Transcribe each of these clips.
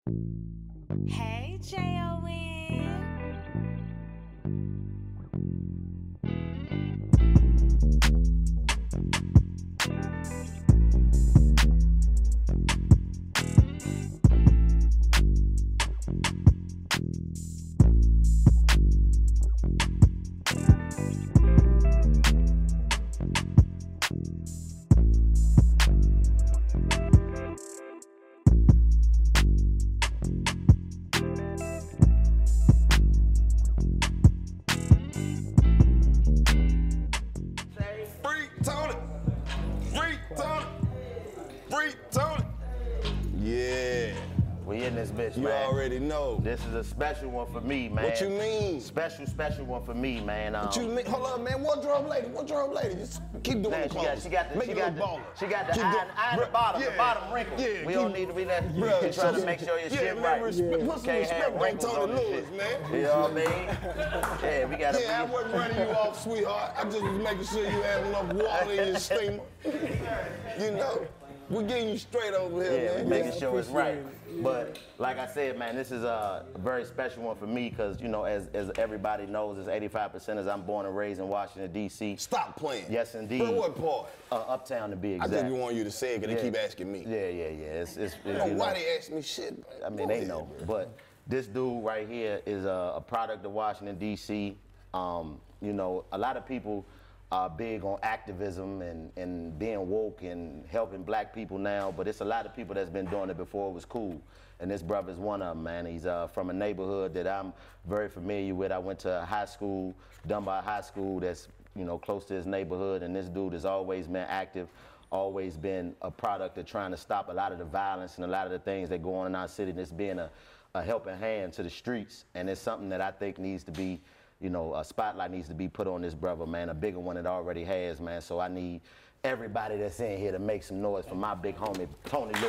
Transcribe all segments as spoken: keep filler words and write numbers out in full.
Hey, J O N. Free Tony! Free Tony! Free Tony! Yeah. We in this bitch, You man. already know. This is a special one for me, man. What you mean? Special, special one for me, man. Um, What you mean? Hold up, man. Wardrobe lady. Wardrobe lady. Just keep doing man, the she clothes. got, she got the, Make she it got look the, baller. she got the Keep eye, doing- eye in the Bruh, bottom, yeah, the bottom wrinkle. yeah, we keep- don't need to be that. Bruh, You're trying to so- make sure your yeah, shit man, right. respect- put some Can't have respect on wrinkles Tony on this Lewis, shit. man. You know what I mean? Yeah, we gotta Yeah, I be. wasn't running you off, sweetheart. I just was making sure you had enough water in your steamer. You know, we're getting you straight over here, Yeah, man. we making sure it's right. But like I said, man, this is a very special one for me because, you know, as, as everybody knows, as eighty-five percent as I'm born and raised in Washington, D C. Stop playing. Yes, indeed. From what part? Uh, uptown to be I exact. just want you to say it because Yeah. they keep asking me. Yeah, yeah, yeah. It's, it's, I it's, don't you know why know, they ask me shit. I mean, Go they ahead, know. man. But this dude right here is a, a product of Washington, D C. Um, you know, a lot of people are big on activism and, and being woke and helping black people now, but it's a lot of people that's been doing it before it was cool. And this brother's one of them, man. He's uh, from a neighborhood that I'm very familiar with. I went to a high school, Dunbar High School, that's, you know, close to his neighborhood, and this dude has always been active, always been a product of trying to stop a lot of the violence and a lot of the things that go on in our city, and it's being a, a helping hand to the streets. And it's something that I think needs to be, you know, a spotlight needs to be put on this brother, man, a bigger one it already has, man. So I need everybody that's in here to make some noise for my big homie, Tony Lewis.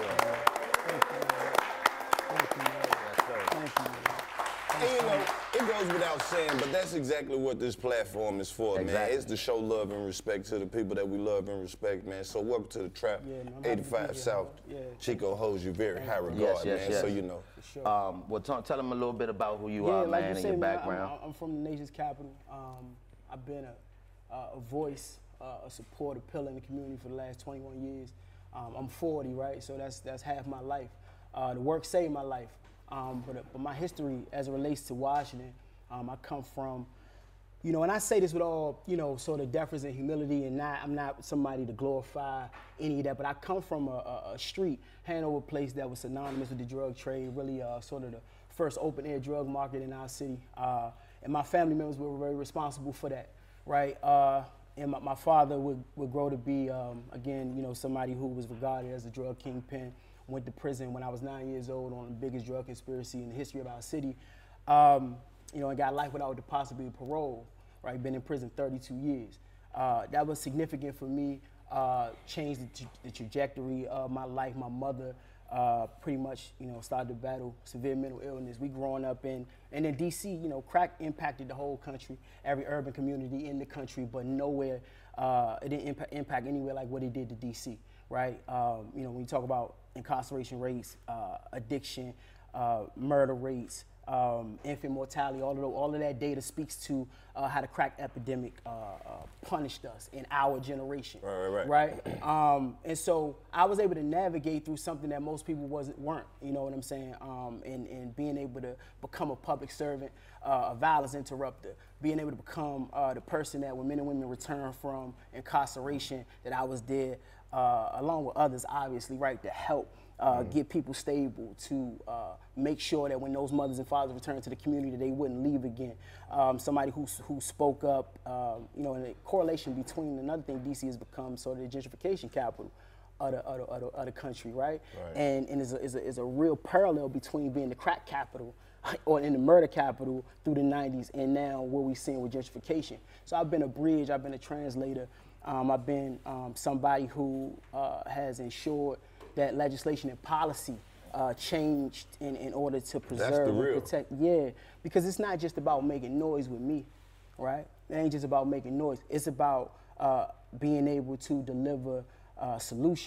And, you know, it goes without saying, but that's exactly what this platform is for, man. Exactly. It's to show love and respect to the people that we love and respect, man. So welcome to the trap. Yeah, man, I'm happy to be eighty-five here. South. Yeah. Chico holds you very high regard, Yes, yes, man. yes. So you know. For sure. Um, well, t- tell them a little bit about who you yeah, are, like man, you and say, your man, background. I'm, I'm from the nation's capital. Um, I've been a, uh, a voice, uh, a supportive pillar in the community for the last twenty-one years. Um, I'm forty, right? So that's that's half my life. Uh, the work saved my life. Um, but, but my history as it relates to Washington, um, I come from, you know, and I say this with all, you know, sort of deference and humility, and not, I'm not somebody to glorify any of that, but I come from a, a, a street, Hanover place that was synonymous with the drug trade, really uh, sort of the first open air drug market in our city. Uh, and my family members were very responsible for that, right? Uh, and my, my father would, would grow to be, um, again, you know, somebody who was regarded as a drug kingpin, went to prison when I was nine years old on the biggest drug conspiracy in the history of our city. Um, you know, and got life without the possibility of parole, right? Been in prison thirty-two years. Uh, that was significant for me, uh, changed the, tra- the trajectory of my life. My mother uh, pretty much, you know, started to battle severe mental illness. We growing up in, and in D C, you know, crack impacted the whole country, every urban community in the country, but nowhere, uh, it didn't impact, impact anywhere like what it did to D C, right? Um, you know, when you talk about incarceration rates, uh, addiction, uh, murder rates, um, infant mortality, all of, the, all of that data speaks to uh, how the crack epidemic uh, uh, punished us in our generation. Right, right, right. Um, and so I was able to navigate through something that most people wasn't weren't. You know what I'm saying? Um, and, and being able to become a public servant, uh, a violence interrupter, being able to become uh, the person that when men and women return from incarceration, that I was there uh, along with others, obviously, right, to help. Uh, Mm-hmm. get people stable, to uh, make sure that when those mothers and fathers return to the community, they wouldn't leave again. Um, somebody who who spoke up, um, you know, and a correlation between another thing, D C has become sort of the gentrification capital of the, of the, of the, of the country, right? Right. And and is a, is, a, is a real parallel between being the crack capital or in the murder capital through the nineties and now what we're seeing with gentrification. So I've been a bridge, I've been a translator, um, I've been um, somebody who uh, has ensured that legislation and policy uh, changed in, in order to preserve the and real. protect. Yeah, because it's not just about making noise with me, right? It ain't just about making noise. It's about uh, being able to deliver uh, solutions.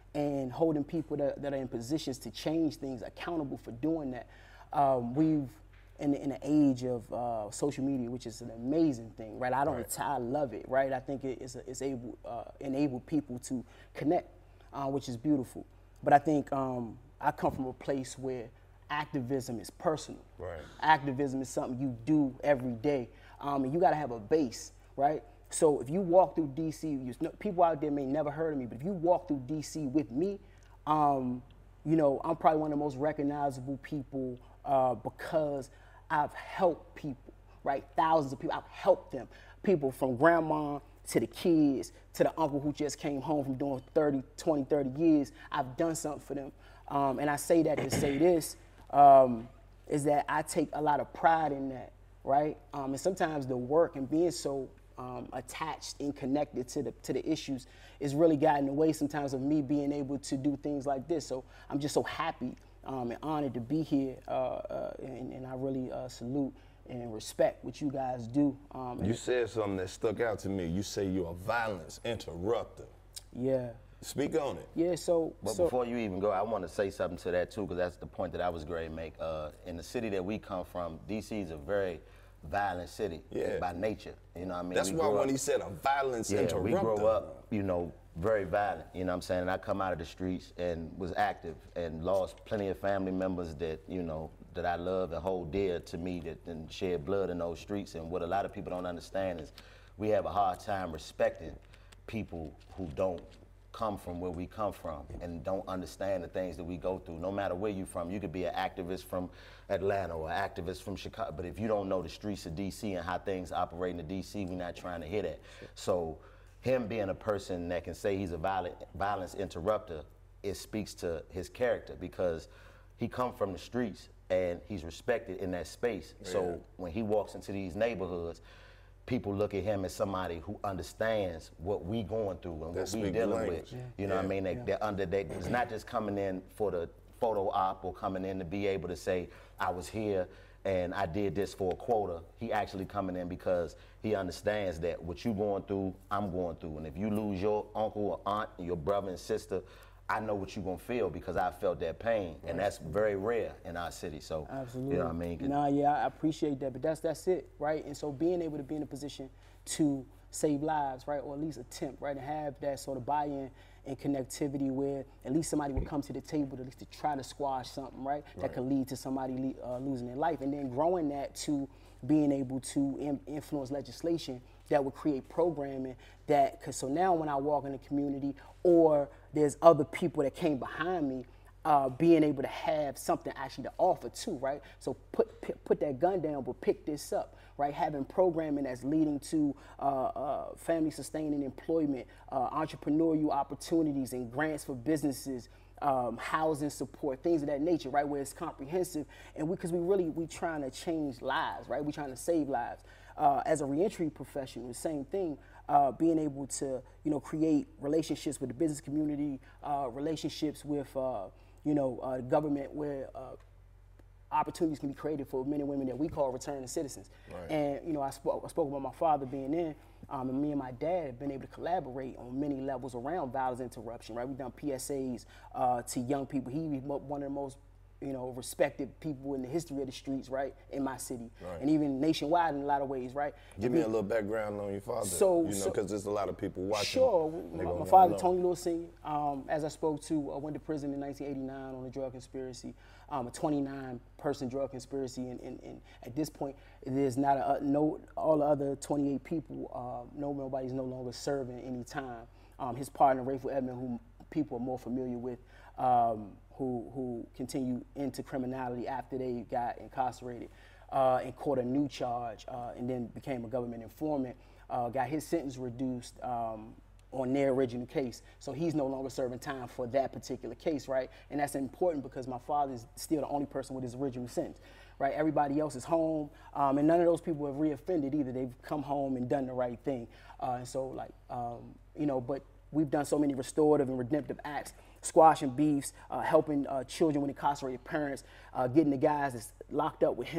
and holding people that, that are in positions to change things accountable for doing that. Um, we've, in, in the age of uh, social media, which is an amazing thing, right? I don't, right. I love it, right? I think it, it's, a, it's able, uh, enable people to connect, uh, which is beautiful. But I think um, I come from a place where activism is personal. Right. Activism is something you do every day, um, and you got to have a base, right? So if you walk through D C, you know, people out there may never heard of me, but if you walk through D C with me, um, you know, I'm probably one of the most recognizable people uh, because I've helped people, right? Thousands of people, I've helped them. People from grandma to the kids, to the uncle who just came home from doing thirty, twenty, thirty years, I've done something for them. Um, and I say that to say this, um, is that I take a lot of pride in that, right? Um, and sometimes the work and being so um, attached and connected to the, to the issues is really gotten in the way sometimes of me being able to do things like this. So I'm just so happy um, and honored to be here, uh, uh, and, and I really uh, salute and respect what you guys do. Um, you said something that stuck out to me. You say you're a violence interrupter. Yeah. Speak on it. Yeah, so. But so, before you even go, I want to say something to that too, because that's the point that I was going to make. Uh, in the city that we come from, D C is a very violent city yeah. by nature. You know what I mean? That's we why when up, he said a violence yeah, interrupter. we grow up, you know, very violent. You know what I'm saying? And I come out of the streets and was active and lost plenty of family members that, you know, that I love and hold dear to me that and shed blood in those streets. And what a lot of people don't understand is we have a hard time respecting people who don't come from where we come from and don't understand the things that we go through. No matter where you're from, you could be an activist from Atlanta or an activist from Chicago, but if you don't know the streets of D C and how things operate in the D C, we're not trying to hear that. So him being a person that can say he's a violent, violence interrupter, it speaks to his character because he come from the streets and he's respected in that space. Yeah. So when he walks into these neighborhoods, people look at him as somebody who understands what we going through and what we dealing with. Yeah. You know yeah. what I mean? They, yeah. They're under that. It's not just coming in for the photo op or coming in to be able to say, I was here and I did this for a quota. He actually coming in because he understands that what you going through, I'm going through. And if you lose your uncle or aunt, your brother and sister, I know what you're gonna feel because I felt that pain, right. and that's very rare in our city. So, absolutely. You know what I mean? Nah, yeah, I appreciate that, but that's that's it, right? And so being able to be in a position to save lives, right, or at least attempt, right, and have that sort of buy-in and connectivity where at least somebody will come to the table to at least to try to squash something, right, right. that could lead to somebody uh, losing their life, and then growing that to being able to in, influence legislation that would create programming that, cause so now when I walk in the community or there's other people that came behind me, uh, being able to have something actually to offer too, right? So put, put, put that gun down, but pick this up, right? Having programming that's leading to uh, uh, family sustaining employment, uh, entrepreneurial opportunities and grants for businesses, Um, housing support, things of that nature, right, where it's comprehensive, and because we, we really, we trying to change lives, right, we trying to save lives. Uh, as a reentry professional, the same thing, uh, being able to, you know, create relationships with the business community, uh, relationships with, uh, you know, uh, government where uh, opportunities can be created for men and women that we call returning citizens. Right. And, you know, I spoke, I spoke about my father being in, um, and me and my dad have been able to collaborate on many levels around violence interruption, right? We've done P S As uh, to young people. He was one of the most, you know, respected people in the history of the streets, right, in my city, right. and even nationwide in a lot of ways, right? Give me a little background on your father, so, you know, because so, there's a lot of people watching. Sure, my, my father, Tony Lewis Senior, um, as I spoke to, uh, went to prison in nineteen eighty-nine on a drug conspiracy, um, a twenty-nine person drug conspiracy, and, and, and at this point, there's not a, no, all the other twenty-eight people, uh, no, nobody's no longer serving any time. Um, his partner, Rayful Edmond, who people are more familiar with, um, who who continued into criminality after they got incarcerated uh, and caught a new charge uh, and then became a government informant, uh, got his sentence reduced um, on their original case. So he's no longer serving time for that particular case, right? And that's important because my father is still the only person with his original sentence, right? Everybody else is home, um, and none of those people have reoffended either. They've come home and done the right thing. Uh, and so like, um, you know, but we've done so many restorative and redemptive acts, squashing beefs, uh, helping uh, children with incarcerated parents, uh, getting the guys that's locked up with him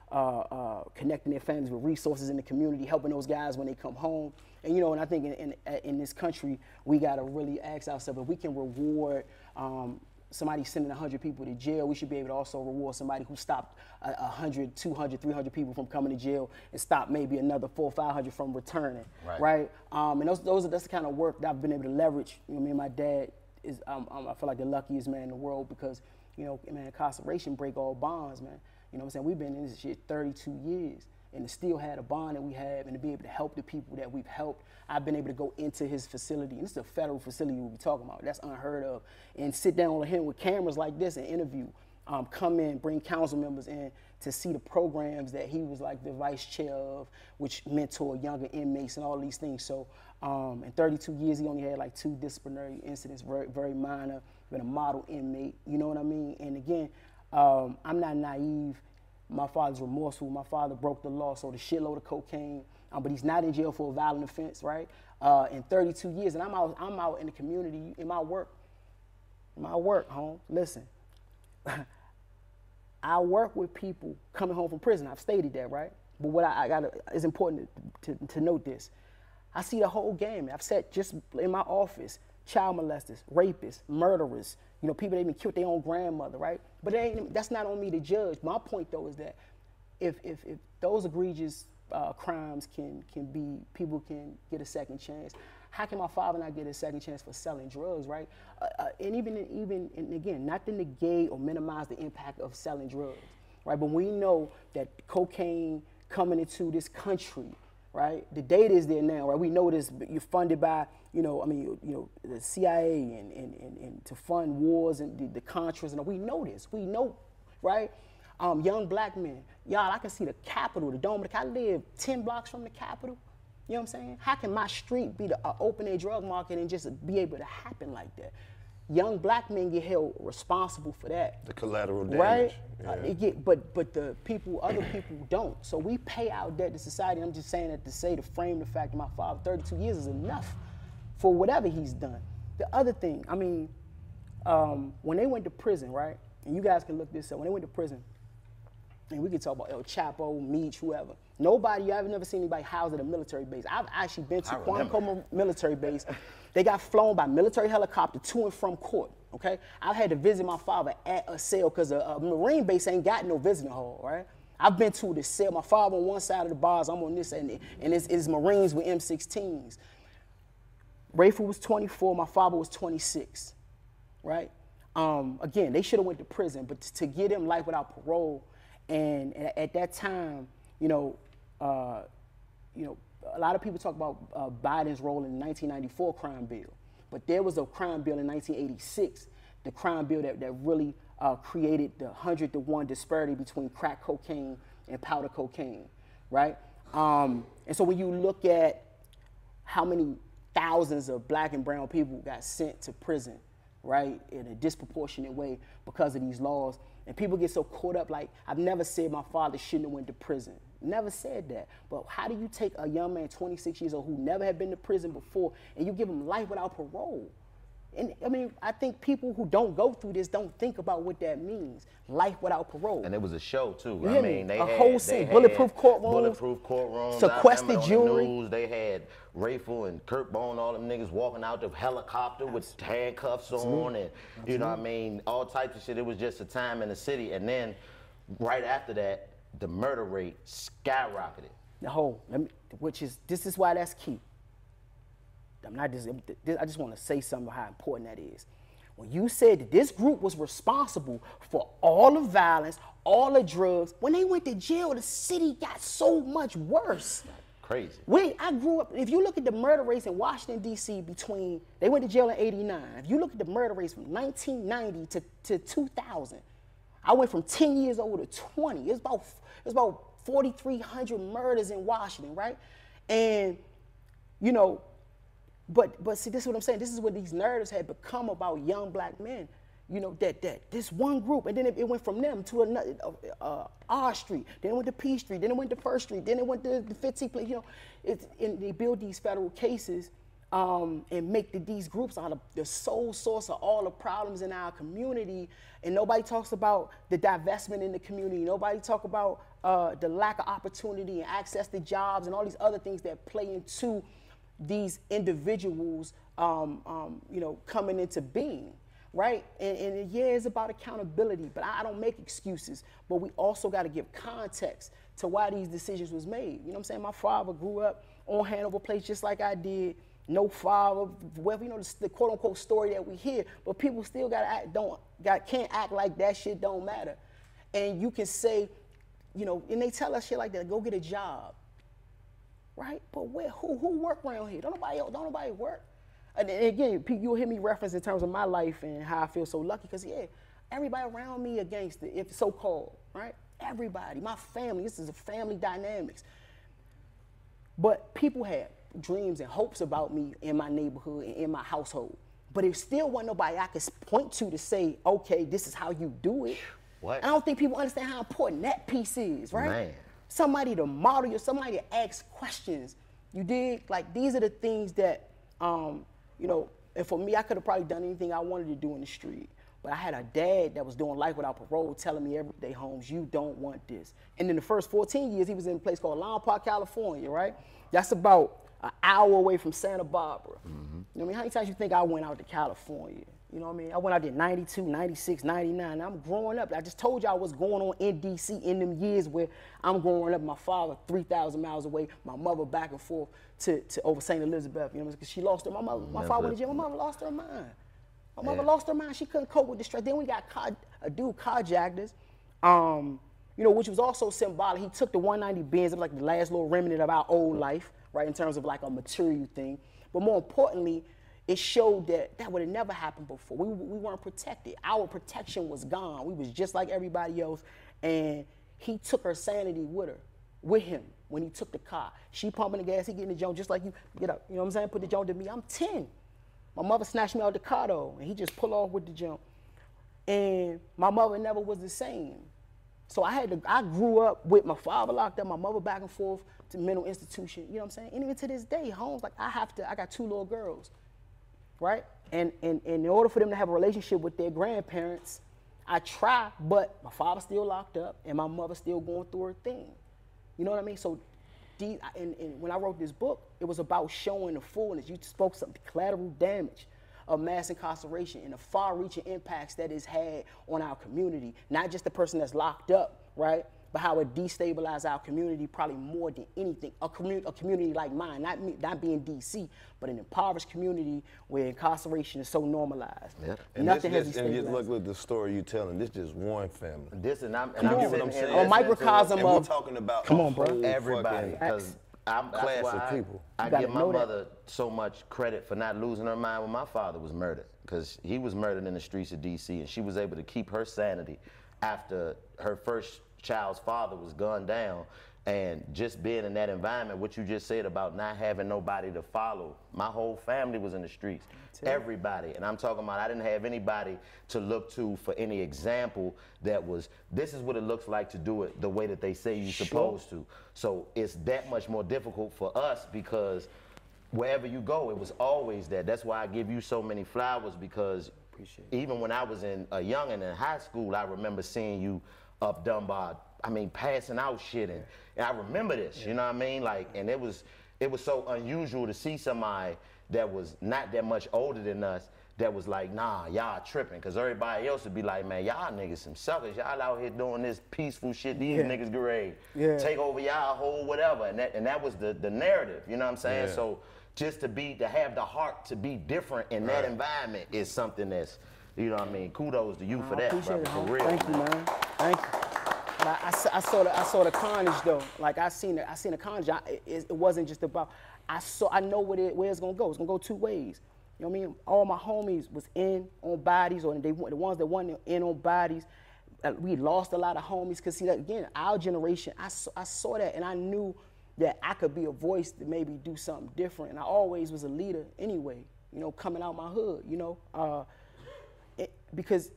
uh, uh, connecting their families with resources in the community, helping those guys when they come home. And you know, and I think in, in, in this country, we gotta really ask ourselves, if we can reward um, somebody sending one hundred people to jail, we should be able to also reward somebody who stopped uh, one hundred, two hundred, three hundred people from coming to jail and stopped maybe another four or five hundred from returning, right? right? Um, and those, those are, that's the kind of work that I've been able to leverage. You know, me and my dad, is um, um, I feel like the luckiest man in the world because, you know, man, incarceration break all bonds, man. You know what I'm saying? We've been in this shit thirty-two years. And to still have a bond that we have and to be able to help the people that we've helped. I've been able to go into his facility, and this is a federal facility we'll be talking about, that's unheard of, and sit down with him with cameras like this and interview, um, come in, bring council members in to see the programs that he was like the vice chair of, which mentor younger inmates and all these things. So um, in thirty-two years, he only had like two disciplinary incidents, very, very minor, been a model inmate, you know what I mean? And again, um, I'm not naive. My father's remorseful. My father broke the law, sold a shitload of cocaine, um, but he's not in jail for a violent offense, right? Uh, in thirty-two years, and I'm out, I'm out in the community, in my work, in my work, home. Listen, I work with people coming home from prison. I've stated that, right? But what I, I got, it's important to, to, to note this. I see the whole game. I've sat just in my office, child molesters, rapists, murderers, you know, people that even killed their own grandmother, right? But it ain't, that's not on me to judge. My point, though, is that if, if, if those egregious uh, crimes can, can be, people can get a second chance, how can my father not get a second chance for selling drugs, right? Uh, uh, and even, even and again, not to negate or minimize the impact of selling drugs, right? But we know that cocaine coming into this country, right? The data is there now, right? We know this, you're funded by, you know, I mean, you, you know, the C I A and, and, and, and to fund wars and the, the Contras, and we know this, we know, right? Um, young black men, y'all, I can see the Capitol, the Dome of the, I live ten blocks from the Capitol, you know what I'm saying? How can my street be the uh, open air drug market and just be able to happen like that? Young black men get held responsible for that. The collateral damage. Right? Yeah. Uh, it get, but but the people, other people don't. So we pay our debt to society. I'm just saying that to say, to frame the fact that my father, thirty-two years is enough for whatever he's done. The other thing, I mean, um, when they went to prison, right? And you guys can look this up. When they went to prison, and we can talk about El Chapo, Meech, whoever. Nobody, I've never seen anybody housed at a military base. I've actually been to Quantico military base. They got flown by military helicopter to and from court, okay? I've had to visit my father at a cell because a, a Marine base ain't got no visiting hall, right? I've been to the cell. My father on one side of the bars, I'm on this, and, and it's, it's Marines with M sixteens. Rayford was twenty-four, my father was twenty-six, right? Um, again, they should have went to prison, but to, to get him life without parole, and, and at that time, you know, uh, you know, a lot of people talk about uh, Biden's role in the nineteen ninety-four crime bill, but there was a crime bill in nineteen eighty-six, the crime bill that, that really uh, created the one hundred to one disparity between crack cocaine and powder cocaine, right? Um, and so when you look at how many thousands of black and brown people got sent to prison, right, in a disproportionate way because of these laws, and people get so caught up, like, I've never said my father shouldn't have went to prison. Never said that. But how do you take a young man, twenty-six years old, who never had been to prison before, and you give him life without parole? And I mean, I think people who don't go through this don't think about what that means. Life without parole. And it was a show too. You I hear mean, me? they a had, whole they scene, had bulletproof courtrooms, bulletproof courtrooms, sequestered I remember jewelry. On the news, they had Rayful and Kurt Bone, all them niggas walking out the helicopter with handcuffs on, and you know what I mean, all types of shit. It was just a time in the city, and then right after that, the murder rate skyrocketed. The whole, let me, which is, this is why that's key. I'm not just, I just want to say something about how important that is. When you said that this group was responsible for all the violence, all the drugs, when they went to jail, the city got so much worse. Crazy. When I grew up, if you look at the murder rates in Washington, D C between, they went to jail in eighty-nine. If you look at the murder rates from nineteen ninety to, to two thousand, I went from ten years old to twenty. It's about, it's about forty-three hundred murders in Washington, right? And, you know, But but see, this is what I'm saying. This is what these narratives had become about young black men. You know, that that this one group, and then it, it went from them to another, uh, R Street, then it went to P Street, then it went to First Street, then it went to the fifteenth place. You know, it's, and they build these federal cases um, and make the, these groups are the, the sole source of all the problems in our community. And nobody talks about the divestment in the community. Nobody talk about uh, the lack of opportunity and access to jobs and all these other things that play into these individuals, um, um, you know, coming into being, right? And, and yeah, it's about accountability, but I, I don't make excuses. But we also got to give context to why these decisions was made. You know what I'm saying? My father grew up on Hanover Place just like I did. No father, whatever, you know, the, the quote unquote story that we hear, but people still gotta act, don't, got, can't act like that shit don't matter. And you can say, you know, and they tell us shit like that, go get a job, right? But where, who, who work around here? Don't nobody, don't nobody work. And again, you'll hear me reference in terms of my life and how I feel so lucky, because yeah, everybody around me against it, if so-called, right? Everybody, my family, this is a family dynamics. But people have dreams and hopes about me in my neighborhood and in my household. But there still wasn't nobody I could point to to say, okay, this is how you do it. What? I don't think people understand how important that piece is, right? Man. Somebody to model you, somebody to ask questions. You dig? Like, these are the things that, um, you know, and for me, I could have probably done anything I wanted to do in the street. But I had a dad that was doing life without parole telling me every day, Holmes, you don't want this. And in the first fourteen years, he was in a place called Long Park, California, right? That's about an hour away from Santa Barbara. Mm-hmm. You know what I mean? How many times you think I went out to California? You know what I mean? I went out there ninety-two, ninety-six, ninety-nine. I'm growing up. I just told y'all what's going on in D C in them years where I'm growing up. My father three thousand miles away. My mother back and forth to, to over Saint Elizabeth. You know what I mean? Because she lost her. My mother, my father went to jail. My mother lost her mind. My mother yeah. lost her mind. She couldn't cope with the stress. Then we got car, a dude carjacked us. Um, you know, which was also symbolic. He took the one ninety Benz. It was like the last little remnant of our old life, right, in terms of like a material thing. But more importantly, it showed that that would have never happened before. We, we weren't protected. Our protection was gone. We was just like everybody else. And he took her sanity with her, with him, when he took the car. She pumping the gas, he getting the joint just like you. Get up, you know what I'm saying? Put the joint to me. I'm ten. My mother snatched me out the car though, and he just pulled off with the jump. And my mother never was the same. So I had to, I grew up with my father locked up, my mother back and forth to mental institution, you know what I'm saying? And even to this day, Holmes, like I have to, I got two little girls, right? And, and, and in order for them to have a relationship with their grandparents, I try, but my father's still locked up and my mother's still going through her thing. You know what I mean? So the, and, and when I wrote this book, it was about showing the fullness. You spoke something, collateral damage of mass incarceration and the far-reaching impacts that it's had on our community. Not just the person that's locked up, right? But how it destabilized our community probably more than anything. A, commu a community like mine, not me, not being D C, but an impoverished community where incarceration is so normalized. Yep. And Nothing this, has this, and just destabilized. look at the story you're telling. This just one family. This and I'm, and You I'm get what sitting I'm here saying? A listening to microcosm And of- we're talking about Come a on, bro. whole everybody. fucking- Because I'm that's class why of I, people. I You gotta give my know that. mother so much credit for not losing her mind when my father was murdered, because he was murdered in the streets of D C and she was able to keep her sanity after her first child's father was gunned down. And just being in that environment, what you just said about not having nobody to follow. My whole family was in the streets, everybody. And I'm talking about I didn't have anybody to look to for any example that was, this is what it looks like to do it the way that they say you're Sure. supposed to. So it's that much more difficult for us because wherever you go, it was always that. That's why I give you so many flowers, because Appreciate it. even when I was in a youngin' in high school, I remember seeing you up Dunbar, I mean, passing out shit, and, and I remember this, you know what I mean? Like, and it was, it was so unusual to see somebody that was not that much older than us that was like, nah, y'all tripping, because everybody else would be like, man, y'all niggas some suckers, y'all out here doing this peaceful shit, these Yeah. niggas get ready, Yeah. take over y'all whole whatever, and that, and that was the, the narrative, you know what I'm saying? Yeah. So just to be, to have the heart to be different in that environment is something that's, you know what I mean, kudos to you for I that, appreciate brother, it, for Holmes. real. Thank you, man. Thank you. But I, I, I saw the I saw the carnage though. Like I seen it. I seen the carnage. I, it, it wasn't just about. I saw. I know what it, where it's gonna go. It's gonna go two ways. You know what I mean? All my homies was in on bodies, or they the ones that weren't in on bodies. Uh, we lost a lot of homies because see that again. Our generation. I saw, I saw that and I knew that I could be a voice to maybe do something different. And I always was a leader anyway. You know, coming out my hood. You know, uh, it, because.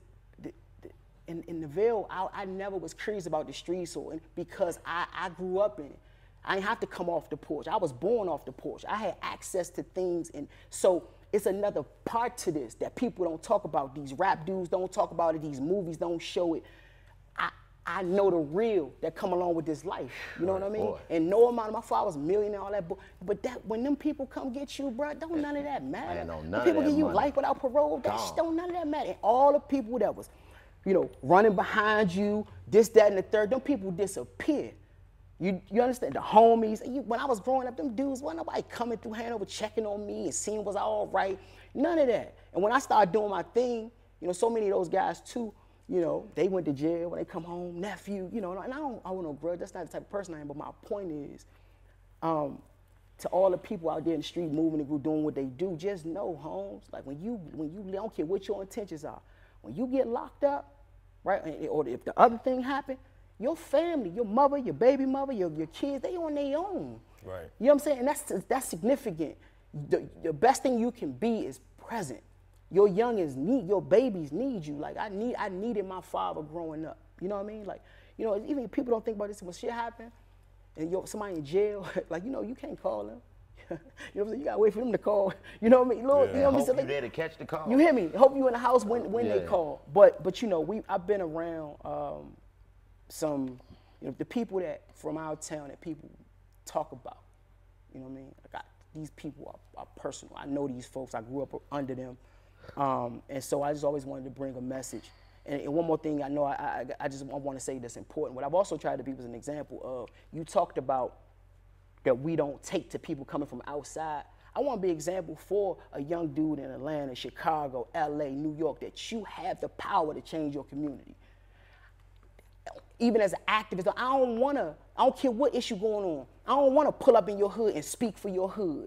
In, in the Ville, I, I never was curious about the streets or because I, I grew up in it. I didn't have to come off the porch. I was born off the porch. I had access to things. And so it's another part to this that people don't talk about. These rap dudes don't talk about it. These movies don't show it. I, I know the real that come along with this life. You know right, what I mean? Boy. And no amount of my father's millionaire, all that. But that when them people come get you, bro, don't none of that matter. Know, none when people of that give you money. life without parole, that shit don't none of that matter. And all the people that was, you know, running behind you, this, that, and the third, them people disappear. You, you understand? The homies, you, when I was growing up, them dudes, wasn't nobody coming through Hanover checking on me and seeing was I all right. None of that. And when I started doing my thing, you know, so many of those guys too, you know, they went to jail when they come home, nephew, you know, and I don't, I want no grudge. That's not the type of person I am. But my point is, um, to all the people out there in the street moving and group doing what they do, just know, Holmes, like when you, when you, I don't care what your intentions are, when you get locked up, right, or if the other thing happened, your family, your mother, your baby mother, your, your kids, they on their own. Right. You know what I'm saying? And that's, that's significant. The, the best thing you can be is present. Your youngins need, your babies need you. Like I need, I needed my father growing up. You know what I mean? Like, you know, even if people don't think about this, when shit happen, and you're somebody in jail, like, you know, you can't call them. You know what I'm saying? You gotta wait for them to call. You know what I mean? Lord, yeah. you know what I mean? Hope so you like, there to catch the call. You hear me? Hope you in the house when, when yeah. they call. But, but you know, we, I've been around um, some, you know, the people that from our town that people talk about. You know what I mean? Like I, these people are, are personal. I know these folks. I grew up under them. Um, and so I just always wanted to bring a message. And, and one more thing I know I, I, I just I want to say that's important. What I've also tried to be was an example of, you talked about that we don't take to people coming from outside. I want to be an example for a young dude in Atlanta, Chicago, L A, New York, that you have the power to change your community. Even as an activist, I don't want to, I don't care what issue going on. I don't want to pull up in your hood and speak for your hood.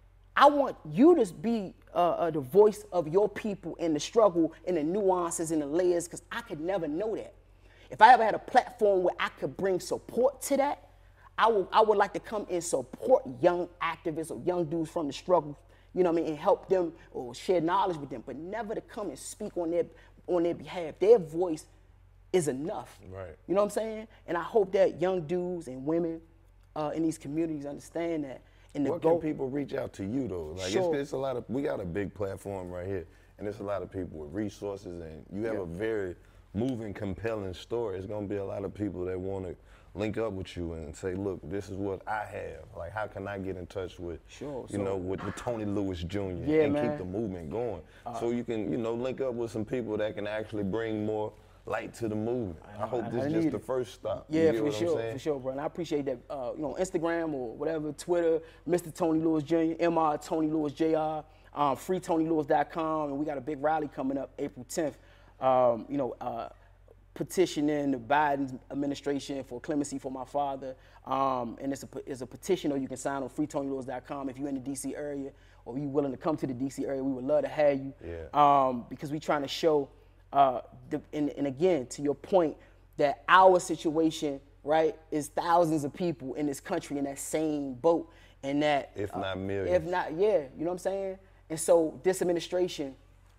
I want you to be uh, uh, the voice of your people in the struggle and the nuances and the layers, because I could never know that. If I ever had a platform where I could bring support to that, I would, I would like to come and support young activists or young dudes from the struggle, you know what I mean, and help them or share knowledge with them, but never to come and speak on their, on their behalf. Their voice is enough. Right. You know what I'm saying? And I hope that young dudes and women uh, in these communities understand that. And the what goal, can people reach out to you though? Like sure. it's, it's a lot of, we got a big platform right here, and there's a lot of people with resources, and you have yeah. a very moving, compelling story. It's gonna be a lot of people that want to link up with you and say, look, this is what I have. Like, how can I get in touch with, sure, you so, know, with, with Tony Lewis Junior yeah, and man. keep the movement going? Uh, so you can, you know, link up with some people that can actually bring more light to the movement. I, I hope I, this I is just it. the first stop. Yeah, you get for what sure, I'm saying? for sure, bro. And I appreciate that. Uh, you know, Instagram or whatever, Twitter, Mister Tony Lewis Junior, M R Tony Lewis J R, um, free tony lewis dot com, and we got a big rally coming up April tenth. Um, you know, uh, petitioning the Biden administration for clemency for my father. Um, and it's a, it's a petition, or you can sign on free tony lewis dot com if you're in the D C area, or you willing to come to the D C area. We would love to have you. Yeah. Um, because we're trying to show, uh, the, and, and again, to your point, that our situation, right, is thousands of people in this country in that same boat, and that If not uh, millions. If not, yeah, you know what I'm saying? And so this administration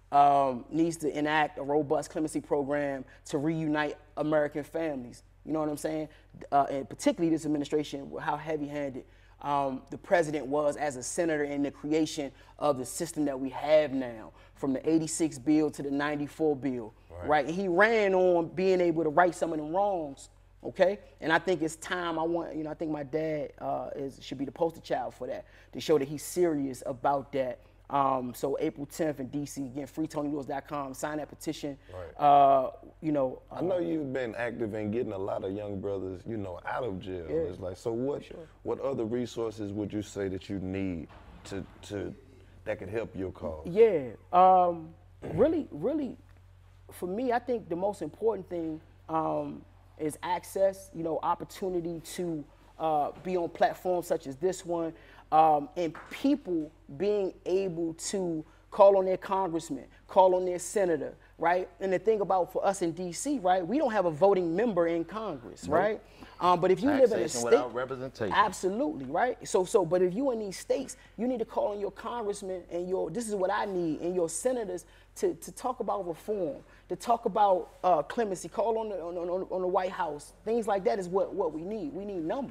um, needs to enact a robust clemency program to reunite American families. You know what I'm saying? Uh, and particularly this administration, how heavy-handed um, the president was as a senator in the creation of the system that we have now, from the eighty-six bill to the ninety-four bill, right? right? And he ran on being able to right some of them wrongs, okay? And I think it's time. I want, you know, I think my dad uh, is should be the poster child for that, to show that he's serious about that. Um, so April tenth in D C, again, free tony lewis dot com, sign that petition. Right. Uh, you know, I know you've been active in getting a lot of young brothers, you know, out of jail. Yeah. It's like, so what? Sure. What other resources would you say that you need to to that could help your cause? Yeah, um, really, really, for me, I think the most important thing um, is access. You know, opportunity to uh, be on platforms such as this one, um, and people being able to call on their congressman, call on their senator, right? And the thing about for us in D C, right, we don't have a voting member in Congress, Nope. right? Um, but if you live in a Taxation state, without representation. absolutely, right? So, so, but if you in these states, you need to call on your congressman and your, this is what I need, and your senators to, to talk about reform, to talk about uh, clemency, call on the, on, on, on the White House. Things like that is what, what we need. We need numbers.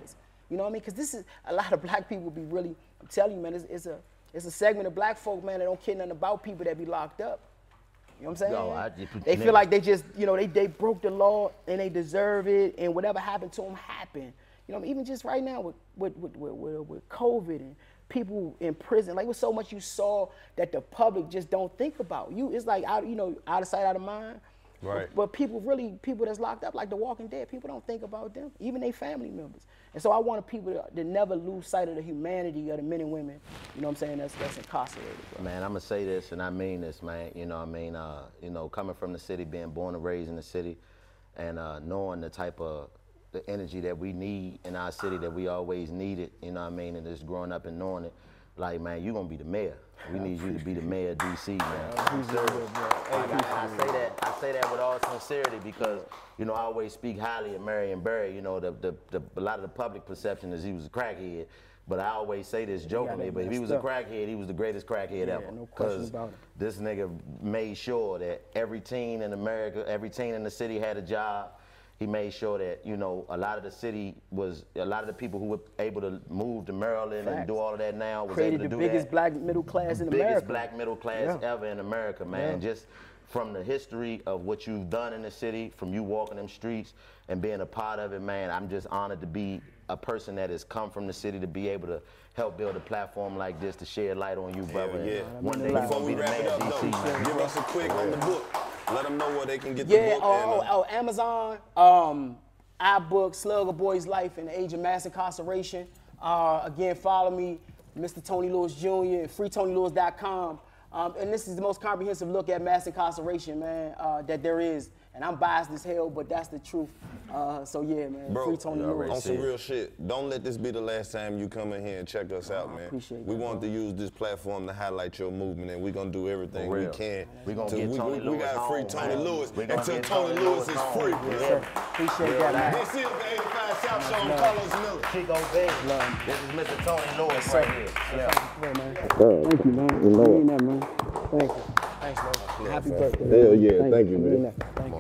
You know what I mean? Because this is a lot of black people be really. I'm telling you, man, it's, it's a it's a segment of black folk, man, that don't care nothing about people that be locked up. You know what I'm saying? Yo, I just- they feel like they just, you know, they, they broke the law and they deserve it, and whatever happened to them happened. You know, even just right now with with with, with, with, with COVID and people in prison, like with so much you saw that the public just don't think about. You, it's like out, you know, out of sight, out of mind. Right. But, but people really, people that's locked up, like The Walking Dead, people don't think about them, even their family members. And so I wanted people to, to never lose sight of the humanity of the men and women, you know what I'm saying, that's, that's incarcerated. Bro. Man, I'm gonna say this, and I mean this, man. You know what I mean? Uh, you know, coming from the city, being born and raised in the city, and uh, knowing the type of the energy that we need in our city that we always needed, you know what I mean, and just growing up and knowing it, like, man, you gonna be the mayor. We need you to be the mayor of D C, man. I'm serious. Like, I, I say that, I say that with all sincerity because, you know, I always speak highly of Marion Barry. You know, the, the, the, a lot of the public perception is he was a crackhead, but I always say this jokingly, but if he was a crackhead, he was the greatest crackhead Yeah, ever. no question 'Cause about it. this nigga made sure that every teen in America, every teen in the city had a job. He made sure that, you know, a lot of the city was, a lot of the people who were able to move to Maryland and Facts. do all of that now was Created able to the do biggest that. black middle class in biggest America. black middle class Yeah. ever in America, man. Yeah. Just from the history of what you've done in the city, from you walking them streets and being a part of it, man, I'm just honored to be a person that has come from the city to be able to help build a platform like this to shed light on you, brother. yeah. And one day you're Before gonna we be the wrap it mayor up, of D C, though, man. give us a quick on the book. Let them know where they can get the Yeah, book. oh, and, oh, uh, oh, Amazon, um, iBook, Slugger Boy's Life in the Age of Mass Incarceration. Uh, again, follow me, Mister Tony Lewis Junior and free tony lewis dot com. Um, and this is the most comprehensive look at mass incarceration, man, uh, that there is. And I'm biased as hell, but that's the truth. Uh, so yeah, man, Bro, free Tony you already Lewis. on some see it. real shit, don't let this be the last time you come in here and check us out, man. appreciate we that, want bro. to use this platform to highlight your movement, and we're gonna do everything For we real. can. We gonna to- get we, Tony we, we Lewis gotta free home, Tony man. Lewis We gonna until get Tony Tony Lewis Lewis is home. free. Yeah. Sir, appreciate Real that, life. man. This is the eighty-five South Show. I'm Carlos Miller. Chico Big. This is Mister Tony Lewis Sir. right here. Yeah. Thank you, man. I mean that, man. Thank you. Thanks, man. Happy birthday. Hell yeah, Thank thank you. you, I mean man. that. Thank you.